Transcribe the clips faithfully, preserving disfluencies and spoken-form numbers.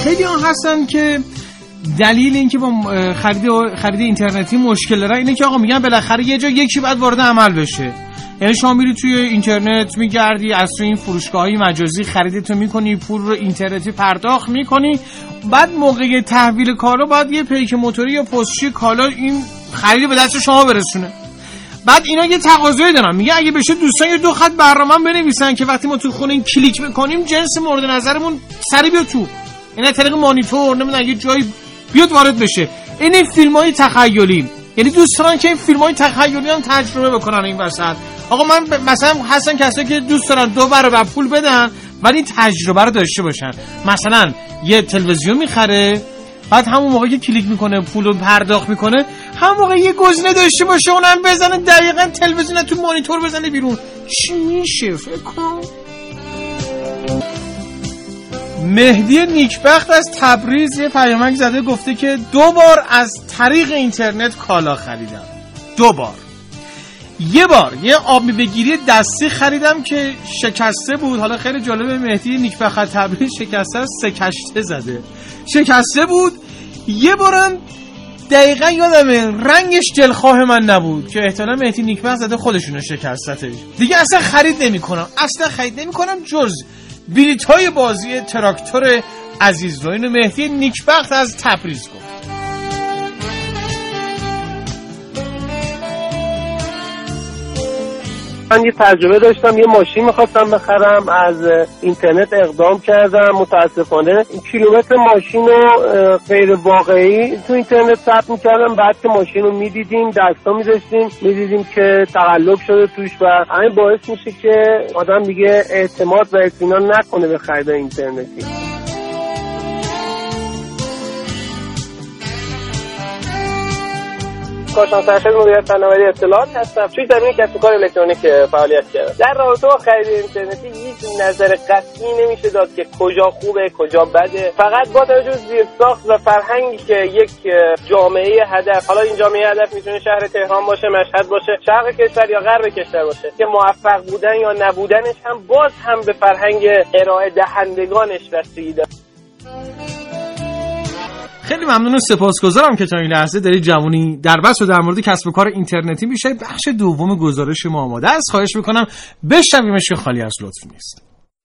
خیلی ها هستن که دلیل این که با خرید خرید اینترنتی مشکل دارن اینه که آقا میگن بالاخره یه جا یکی باید وارد عمل بشه. یعنی شما میری توی اینترنت میگردی، از توی این فروشگاه‌های مجازی خریدتو میکنی، پول رو اینترنتی پرداخت میکنی، بعد موقع تحویل کالا باید یه پیک موتوری یا پستچی کالا این خرید به دست شما برسونه. بعد اینا یه تقاضایی دارن، میگه اگه بشه دوستان یه دو خط برنامه بنویسن که وقتی ما تو خونه این کلیک میکنیم جنس مورد نظرمون سری بیاد تو، اینا طریق مانیتور نمیدونم یه جایی بیاد وارد بشه. این فیلم‌های تخیلی، یعنی دوستان که این فیلم‌های تخیلی هم تجربه بکنن این وسط. آقا من ب... مثلا هستن کسایی که دوست دارن دو برابر پول بدن ولی تجربه رو داشته باشن. مثلا یه تلویزیون میخره، بعد همون موقعی که کلیک میکنه پول رو پرداخت میکنه، همون موقع یه گزینه داشته باشه اونم بزنه دقیقاً تلویزیون تو مانیتور بزنه بیرون. چی میشه فکر کن؟ مهدی نیکبخت از تبریز یه پیامک زده، گفته که دو بار از طریق اینترنت کالا خریدم. دو بار. یه بار یه آب میوه‌گیری دستی خریدم که شکسته بود. حالا خیلی جالبه، مهدی نیکبخت تبریز شکسته سکشته زده، شکسته بود. یه بارم دقیقا یادمه رنگش دلخواه من نبود که احتمالاً مهدی نیکبخت زده خودشونو شکستتش. دیگه اصلا خرید نمی‌کنم، اصلا خرید نمی‌کنم جز بلیط‌های بازی تراکتور عزیز رو. اینو مهدی نیکبخت از تبریز گفت. من یه تجربه داشتم، یه ماشین میخواستم بخرم، از اینترنت اقدام کردم، متاسفانه کیلومتر ماشین رو غیر واقعی تو اینترنت ثبت میکردم. بعد که ماشین رو میدیدیم، دستا میذاشتیم، میدیدیم که تقلب شده توش و همین باعث میشه که آدم دیگه اعتماد و اطمینان نکنه به خرید اینترنتی. کارشناس ارشد مدیریت فناوری اطلاعات هستم. توی زمینه کسب و کار الکترونیک فعالیت کردم. در رابطه با خرید اینترنتی هیچ نظر قطعی نمیشه داد که کجا خوبه کجا بده. فقط با توجه به زیرساخت و فرهنگی که یک جامعه هدف، حالا این جامعه هدف میتونه شهر تهران باشه، مشهد باشه، شرق کشور یا غرب کشور باشه، که موفق بودن یا نبودنش هم باز هم به فرهنگ ارائه دهندگانش بستگی داره. خیلی ممنون و سپاسگزارم که تا این لحظه دارید جوونی در بحث و در مورد کسب و کار اینترنتی میشه. بخش دوم گزارش ما آماده است، خواهش میکنم بشنویمش که خالی از لطف نیست.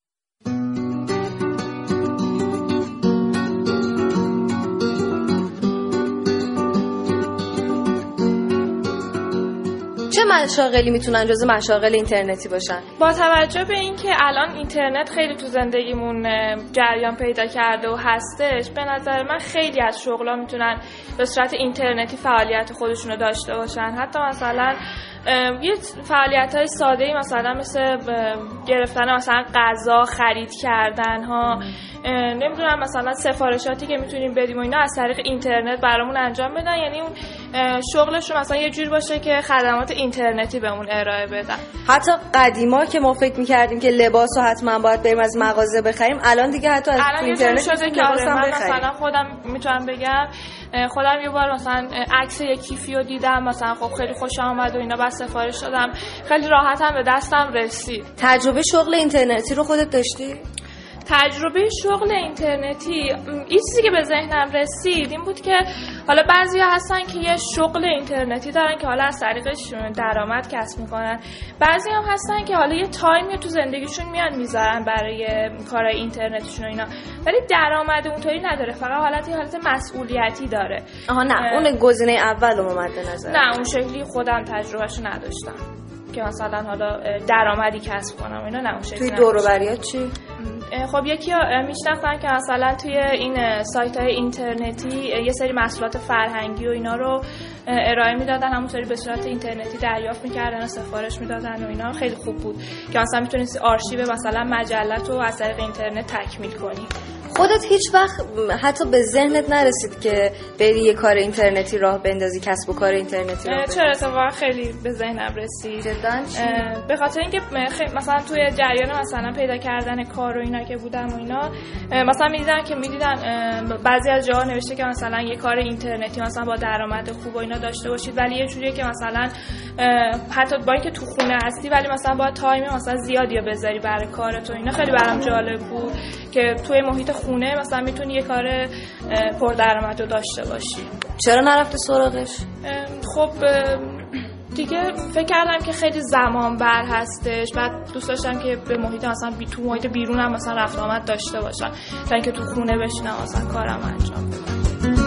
چه مشاغلی میتونن جزو مشاغل اینترنتی باشن؟ با توجه به اینکه الان اینترنت خیلی تو زندگیمون جریان پیدا کرده و هستش، به نظر من خیلی از شغل‌ها میتونن به صورت اینترنتی فعالیت خودشونو داشته باشن. حتی مثلا یه فعالیت‌های ساده‌ای مثلا مثل گرفتن مثلا غذا، خرید کردن ها، نمیدونم مثلا سفارشاتی که میتونیم بدیم و اینا از طریق اینترنت برامون انجام بدن. یعنی اون شغلشون مثلا یه جوری باشه که خدمات اینترنتی بهمون ارائه بدن. حتی قدیما که ما فکر می‌کردیم که لباسو حتما باید بریم از مغازه بخریم، الان دیگه حتی از اینترنت شده که آره من مثلا خودم میتونم بگم، خودم یه بار مثلا عکس یک کیفی رو دیدم، مثلا خب خیلی خوشم اومد و اینا، بعد سفارش دادم، خیلی راحتم به دستم رسید. تجربه شغل اینترنتی رو خودت داشتی؟ تجربه شغل اینترنتی، این چیزی که به ذهنم رسید این بود که حالا بعضیا هستن که یه شغل اینترنتی دارن که حالا از طریقش درآمد کسب میکنن، بعضی هم هستن که حالا یه تایمی تو زندگیشون میان میذارن برای کارهای اینترنتیشون و اینا، ولی درآمد اونطوری نداره، فقط حالت حالت مسئولیتی داره. آها نه، اون گزینه اول رو مد نظر. نه اون شکلی خودم تجربهشو نداشتم که مثلا حالا درآمدی کسب کنم اینا، نه اون شکلی. توی دور و بریات چی؟ خب یکی میشناختن که مثلا توی این سایت‌های اینترنتی یه سری محصولات فرهنگی و اینا رو ارائه میدادن، همونطوری به صورت اینترنتی دریافت میکردن و سفارش میدادن و اینا. خیلی خوب بود که مثلا میتونستی آرشیو مثلا مجلت رو از طریق اینترنت تکمیل کنی. خودت هیچ وقت حتی به ذهنت نرسید که بری یه کار اینترنتی راه بندازی، کسب و کار اینترنتی راه بندازی؟ چرا، اتفاقا خیلی به ذهنم رسید. جداً چی؟ به خاطر اینکه مثلا توی جریان مثلا پیدا کردن کار و اینا که بودم و اینا، مثلا میدیدن که میدیدن بعضی از جاها نوشته که مثلا یه کار اینترنتی مثلا با درآمد خوب و اینا داشته باشید، ولی یه جوریه که مثلا حتی با اینکه تو خونه هستی ولی مثلا با تایم مثلا زیادی بذاری برای کارت و اینا. خیلی برام جالب بود که توی محیط خونه مثلا میتونی یه کار پردرآمد رو داشته باشی. چرا نرفتی سراغش؟ خب دیگه فکر کردم که خیلی زمان بر هستش، بعد دوست داشتم که به محیط مثلا بی تو محیط بیرونم مثلا رفت آمد داشته باشم تا اینکه تو خونه بشینم مثلا کارم انجام بدم.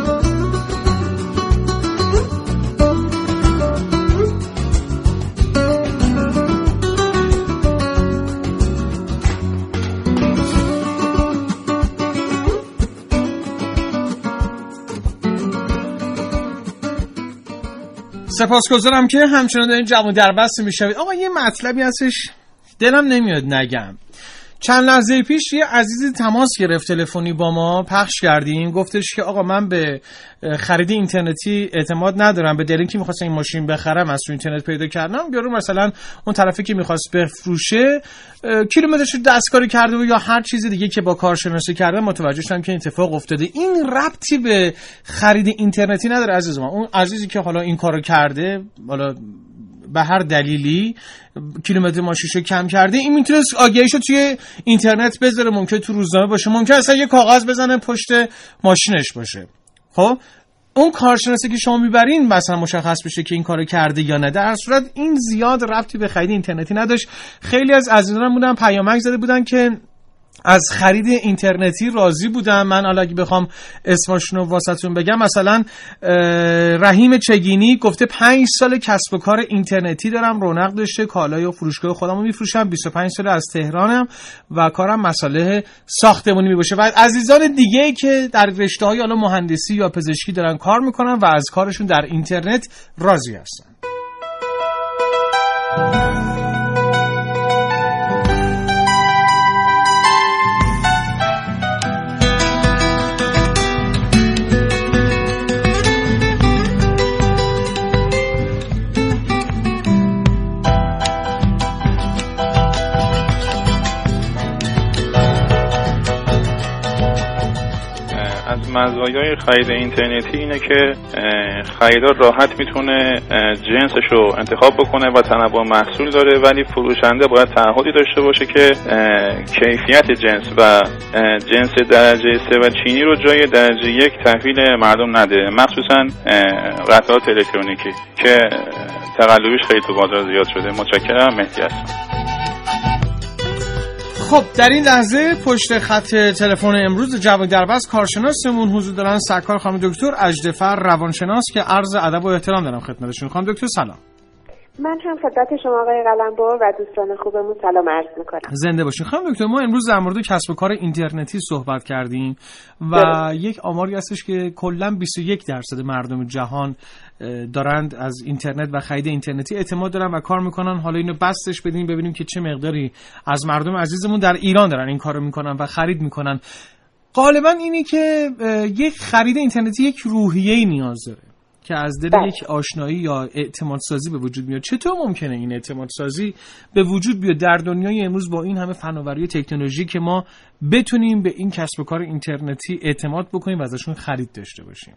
سپاسگزارم که همچنان دارین جوان در بست میشوید. آقا یه مطلبی هستش دلم نمیاد نگم. چند لحظه پیش یه عزیزی تماس گرفت تلفنی با ما، پخش کردیم، گفتش که آقا من به خرید اینترنتی اعتماد ندارم، به دلیلی که می‌خواستم این ماشین بخرم از تو اینترنت پیدا کردم. یارو مثلا اون طرفی که می‌خواست بفروشه کیلومترش دستکاری کرده و یا هر چیز دیگه که با کارشناسی کرده، متوجه شدم که اتفاق افتاده. این ربطی به خرید اینترنتی نداره عزیز من. اون عزیزی که حالا این کارو کرده، حالا به هر دلیلی کیلومتر ماشینشو کم کرده، این میتونه آگهیشو توی اینترنت بذاره، ممکنه تو روزنامه باشه، ممکنه اصلا یه کاغذ بزنه پشت ماشینش باشه. خب اون کارشناسی که شما میبرین مثلا مشخص بشه که این کارو کرده یا نه. در صورت این زیاد ربطی به خرید اینترنتی نداشت. خیلی از عزیزانم بودن پیامک زده بودن که از خرید اینترنتی راضی بودم. من حالا اگه بخوام اسمشون رو واسهتون بگم، مثلا رحیم چگینی گفته پنج سال کسب و کار اینترنتی دارم، رونق داشته، کالای و فروشگاه خودم رو میفروشم، بیست و پنج سال از تهرانم و کارم مسئله ساختمانی میباشه. و عزیزان دیگه که در رشته‌های حالا مهندسی یا پزشکی دارن کار میکنن و از کارشون در اینترنت راضی هستن. مزایای خرید اینترنتی اینه که خریدار راحت میتونه جنسش رو انتخاب بکنه و تنوع محصول داره، ولی فروشنده باید تعهدی داشته باشه که کیفیت جنس و جنس درجه سه و چینی رو جای درجه یک تحویل مردم نده، مخصوصا قطعات الکترونیکی که تقلبش خیلی تو بازار زیاد شده. متشکرم. مهدی هستم. خب در این لحظه پشت خط تلفن امروز جواد دربست کارشناسمون حضور دارن، سرکار خانم دکتر اژدفر روانشناس که عرض ادب و احترام دارم خدمتشون. خانم دکتر سلام. من هم خدمت شما آقای قلمبر و دوستان خوبمون سلام عرض میکنم. زنده باشین. خانم دکتر ما امروز در مورد کسب و کار اینترنتی صحبت کردیم و ده. یک آماری هستش که کلا بیست و یک درصد مردم جهان دارند از اینترنت و خرید اینترنتی اعتماد دارن و کار میکنن. حالا اینو بستش بدیم ببینیم که چه مقداری از مردم عزیزمون در ایران دارن این کارو میکنن و خرید میکنن. غالبا اینی که یک خرید اینترنتی یک روحیه‌ای نیاز داره که از دل یک آشنایی یا اعتماد سازی به وجود میاد. چطور ممکنه این اعتماد سازی به وجود بیاد در دنیای امروز با این همه فناوری و تکنولوژی که ما بتونیم به این کسب و کار اینترنتی اعتماد بکنیم و ازشون خرید داشته باشیم؟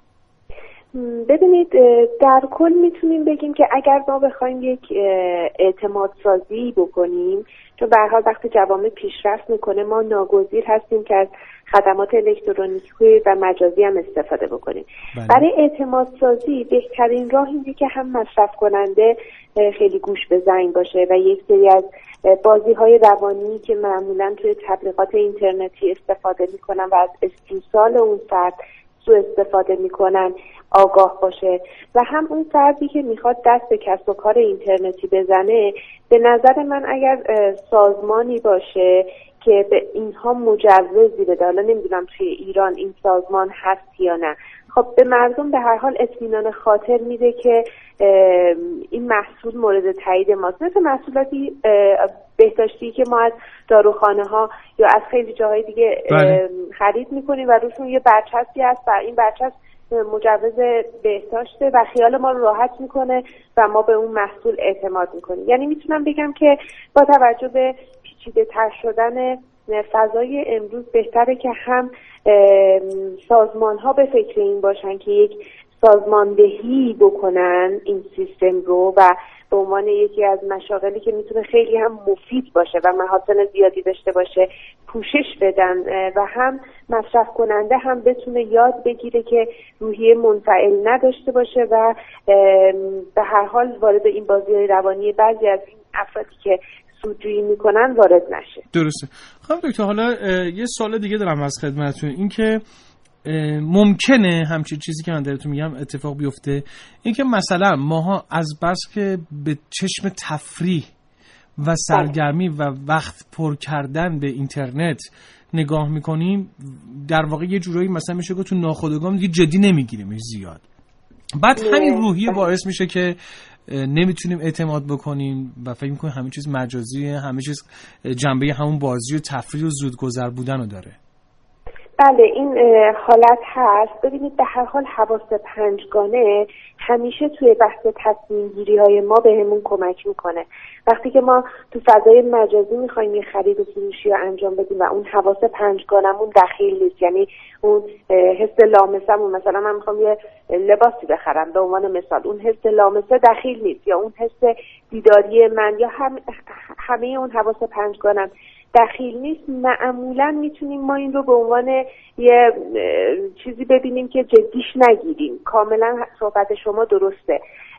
ببینید در کل میتونیم بگیم که اگر ما بخوایم یک اعتماد سازی بکنیم، چون به هر حال وقتی جوامع پیشرفت میکنه ما ناگزیر هستیم که از خدمات الکترونیکی و مجازی هم استفاده بکنیم. بله. برای اعتماد سازی بهترین راه اینه که هم مصرف کننده خیلی گوش به زنگ باشه و یک سری از بازی های روانی که معمولا توی تبلیغات اینترنتی استفاده میکنن و از استیصال اون فرد سوء استفاده میکنن آگاه باشه، و هم اون فردی که میخواد دست به کسب و کار اینترنتی بزنه به نظر من اگر سازمانی باشه که به اینها مجوزی بده، حالا نمیدونم توی ایران این سازمان هست یا نه، خب به مردم به هر حال اطمینان خاطر میده که این محصول مورد تایید ماست. مثل محصولاتی بهداشتی که ما از داروخانه ها یا از خیلی جاهای دیگه بله. خرید میکنیم و روشون یه برچسبی هست و این برچسب مجوز بهداشته و خیال ما رو راحت میکنه و ما به اون محصول اعتماد میکنیم. یعنی میتونم بگم که با توجه به پیچیده تر شدن فضای امروز بهتره که هم سازمان ها به فکر این باشن که یک سازماندهی بکنن این سیستم رو و به عنوان یکی از مشاغلی که میتونه خیلی هم مفید باشه و محاسن زیادی داشته باشه پوشش بدن و هم مصرف کننده هم بتونه یاد بگیره که روحیه منفعل نداشته باشه و به هر حال وارد این بازی‌های روانی بعضی از این افرادی که سودجویی میکنن وارد نشه. درسته. خب دکتر، حالا یه سوال دیگه دارم از خدمتتون، این که ممکنه همچین چیزی که من درتون میگم اتفاق بیفته، این که مثلا ماها از بس که به چشم تفریح و سرگرمی و وقت پر کردن به اینترنت نگاه میکنیم، در واقع یه جورایی مثلا میشه که تو ناخودآگاه دیگه جدی نمیگیریمش زیاد. بعد همین روحیه باعث میشه که نمیتونیم اعتماد بکنیم و فکر میکنیم همه چیز مجازیه، همه چیز جنبه همون بازی و تفریح و زودگذر بودن رو داره. بله این حالت هست. ببینید به هر حال حواس پنجگانه همیشه توی بحث تصمیم گیری های ما بهمون کمک میکنه. وقتی که ما تو فضای مجازی میخوایم یه خرید و فروشی رو انجام بدیم و اون حواس پنجگانمون دخیل نیست، یعنی اون حس لامسمون، مثلا من میخوام یه لباسی بخرم به عنوان مثال، اون حس لامسه دخیل نیست یا اون حس دیداری من یا هم همه اون حواس پنجگانم دخیل نیست، معمولا میتونیم ما این رو به عنوان یه چیزی ببینیم که جدیش نگیریم. کاملا صحبت شما درسته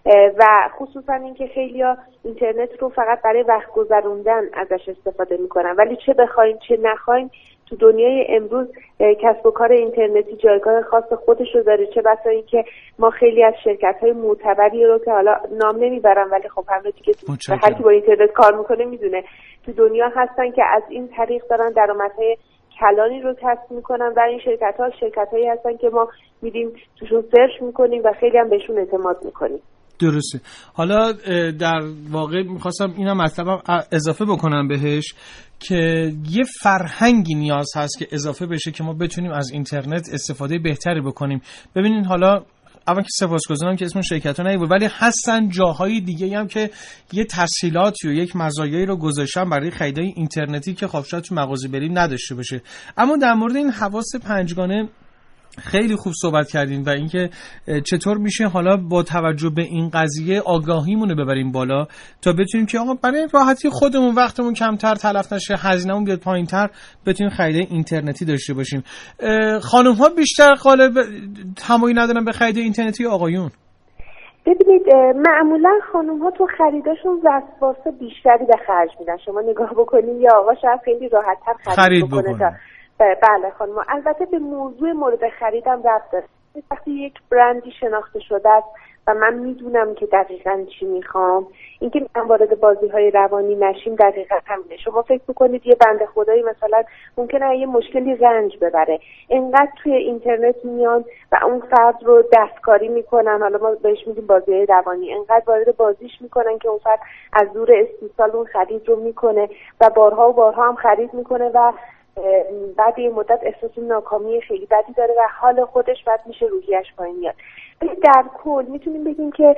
و خصوصا اینکه خیلیا اینترنت رو فقط برای وقت گذروندن ازش استفاده میکنن، ولی چه بخوایم چه نخوایم تو دنیای امروز کسب و کار اینترنتی جایگاه خاص خودش رو داره. چه بسا این که ما خیلی از شرکت‌های معتبری رو که حالا نام نمیبرم ولی خب همه دیگه هر کی با اینترنت کار میکنه میدونه تو دنیا هستن که از این طریق دارن درآمدهای کلانی رو کسب میکنن و این شرکت‌ها شرکت‌هایی هستن که ما میریم توشون سرچ میکنیم و خیلی هم بهشون اعتماد میکنیم. درسته. حالا در واقع میخواستم اینم مطلبم اضافه بکنم بهش که یه فرهنگی نیاز هست که اضافه بشه که ما بتونیم از اینترنت استفاده بهتری بکنیم. ببینین حالا اول که سپاسگزارم که اسم شرکت‌ها نمیبود، ولی هستن جاهای دیگه هم که یه تسهیلاتی و یک مزایایی رو گذاشتن برای خریدای اینترنتی که خب شاید تو مغازه بریم نداشته باشه. اما در مورد این حواس پنجگانه خیلی خوب صحبت کردین و اینکه چطور میشه حالا با توجه به این قضیه آگاهیمون رو ببریم بالا تا بتونیم که آقا برای راحتی خودمون وقتمون کمتر تلف نشه، هزینه‌مون بیاد پایینتر، بتونیم خرید اینترنتی داشته باشیم. خانم ها بیشتر قالب تمایل ندارن به خرید اینترنتی آقایون؟ ببینید معمولا خانم ها تو خریداشون وسواس بیشتری به خرج میدن. شما نگاه بکنید یا آقا شاید خیلی راحت‌تر خرید, خرید بکنه, بکنه. بله خانم، البته به موضوع مورد خریدم ربط داره. وقتی یک برندی شناخته شده است و من میدونم که دقیقاً چی میخوام، اینکه من وارد بازی‌های روانی نشیم دقیقاً همینه. شما فکر بکنید یه بنده خدایی مثلا ممکنه یه مشکلی رنج ببره، اینقدر توی اینترنت میان و اون فرد رو دستکاری میکنن، حالا ما بهش میگیم بازی‌های روانی، اینقدر وارد بازیش میکنن که اون فرد از دور استیصال اون خرید رو میکنه و بارها و بارها هم خرید میکنه و بعد یه مدت احساس ناکامی خیلی بدی داره و حال خودش بد میشه، روحیش پایین میاد. ولی در کل میتونیم بگیم که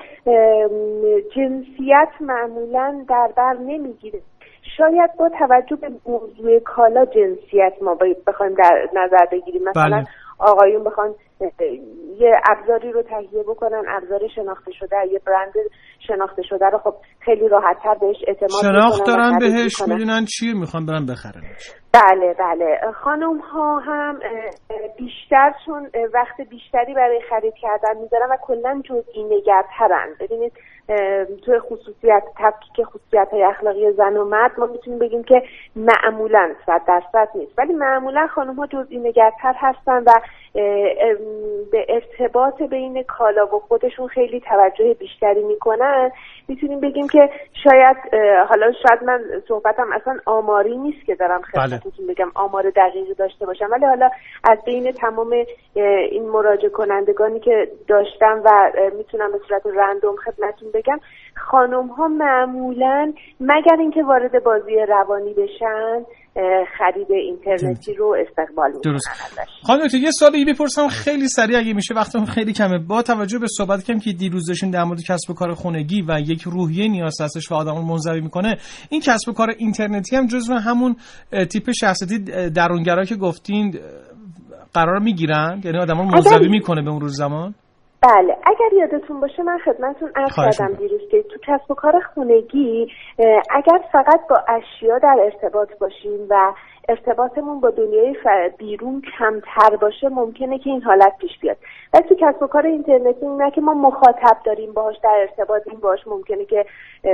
جنسیت معمولا در بر نمیگیره. شاید با توجه به موضوع کالا جنسیت ما بخوایم در نظر بگیریم. مثلا بله. آقایون بخوان یه ابزاری رو تهیه بکنن، ابزار شناخته شده، یه برند شناخته شده رو خب خیلی راحت‌تر بهش اعتماد میکنن، شناخت دارن بهش، میدونن چیه میخوان برن بخرن. بله بله. خانم ها هم بیشتر چون وقت بیشتری برای خرید کردن میذارن و کلا جزئی نگرترن. ببینید توی خصوصیت تفکیک خصوصیت های اخلاقی زن و مرد ما میتونیم بگیم که معمولا صد درصد نیست، ولی معمولا خانم ها جزئی نگرتر هستن و به ارتباط بین کالا و خودشون خیلی توجه بیشتری میکنن. میتونیم بگیم که شاید حالا شاید من صحبتم اصلا آماری نیست که دارم خدمتتون بگم آمار دقیقی داشته باشم، ولی حالا از بین تمام این مراجعه کنندگانی که داشتم و میتونم به صورت رندوم خدمتتون بگم، خانم ها معمولا مگر اینکه وارد بازی روانی بشن خرید اینترنتی رو استقبال میکنن. درست. خانم دکتر یه سوالی بپرسم خیلی سریع اگه میشه، وقتمون خیلی کمه. با توجه به صحبت کردیم که دیروز داشتیم در مورد کسب و کار خونگی و یک روحیه نیاز هستش و آدمو منزوی میکنه، این کسب و کار اینترنتی هم جزو همون تیپ شخصیتی درونگرا که گفتین قرار میگیرن، یعنی آدمو منزوی میکنه به اون روز زمان؟ بله، اگر یادتون باشه من خدمتتون عرض کردم دیروز که تو کسب و کار خانگی اگر فقط با اشیا در ارتباط باشیم و ارتباطمون با دنیای بیرون کمتر باشه ممکنه که این حالت پیش بیاد. ولی تو کسب و کار اینترنتی نه که ما مخاطب داریم باهاش در ارتباطیم باهاش ممکنه که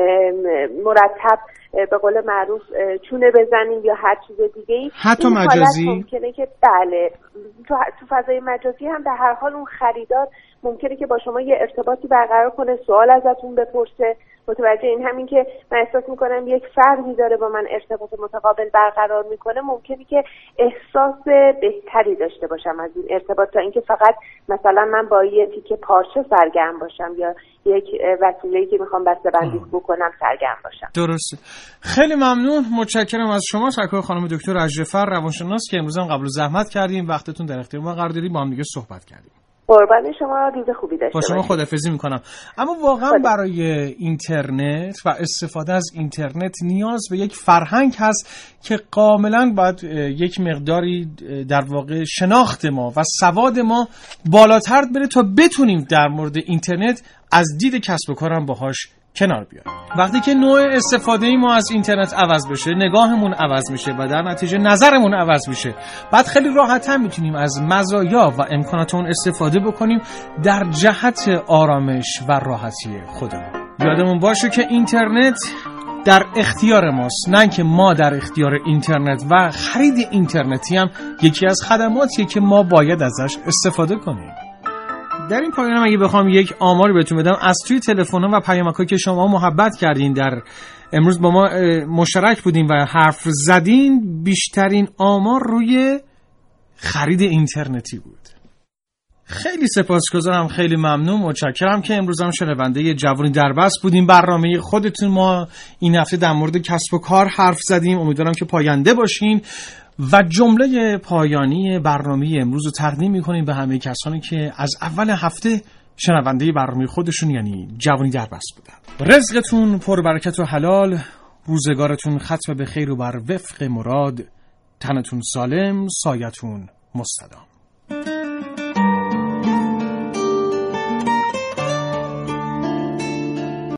مرتب به قول معروف چونه بزنیم یا هر چیز دیگه‌ای. حتی مجازی ممکنه که بله تو تو فضای مجازی هم در هر حال اون خریدار ممکنه که با شما یه ارتباطی برقرار کنه، سوال ازتون بپرسه. متوجه این همین که من احساس میکنم یک فردی داره با من ارتباط متقابل برقرار میکنه، ممکنه که احساس بهتری داشته باشم از این ارتباط تا اینکه فقط مثلا من با یه تیکه پارچه سرگرم باشم یا یک وسیله‌ای که میخوام بسته‌بندی بکنم سرگرم باشم. درسته. خیلی ممنون، متشکرم از شما سرکار خانم دکتر اژه‌فر روانشناس که امروز هم قبول زحمت کردیم، وقتتون در اختیار ما قرار دادید، با هم دیگه صحبت کردیم. قربان شما، روز خوبی داشته باشید. با شما خداحافظی میکنم. اما واقعا خدا. برای اینترنت و استفاده از اینترنت نیاز به یک فرهنگ هست که کاملا باید یک مقداری در واقع شناخت ما و سواد ما بالاتر بره تا بتونیم در مورد اینترنت از دید کسب و کارم باهاش کنار بیاد. وقتی که نوع استفاده ای ما از اینترنت عوض بشه، نگاهمون عوض میشه و در نتیجه نظرمون عوض میشه، بعد خیلی راحت‌تر میتونیم از مزایا و امکانات اون استفاده بکنیم در جهت آرامش و راحتی خودمون. یادمون باشه که اینترنت در اختیار ماست، نه که ما در اختیار اینترنت، و خرید اینترنتی هم یکی از خدماتیه که ما باید ازش استفاده کنیم. در این پایان اگه بخوام یک آماری بهتون بدم از توی تلفن‌ها و پیامک‌هایی که شما محبت کردین در امروز با ما مشترک بودین و حرف زدین، بیشترین آمار روی خرید اینترنتی بود. خیلی سپاسگزارم، خیلی ممنون، متشکرم که امروز هم شنونده جوانی در بس بودیم. برنامه خودتون ما این هفته در مورد کسب و کار حرف زدیم، امیدوارم که پاینده باشین و جمله پایانی برنامه امروز رو تقدیم می‌کنیم به همه کسانی که از اول هفته شنونده برنامه خودشون یعنی جوانی در بس بودن. رزقتون پر برکت و حلال، روزگارتون ختم به خیر و بر وفق مراد، تنتون سالم، سایتون مستدام.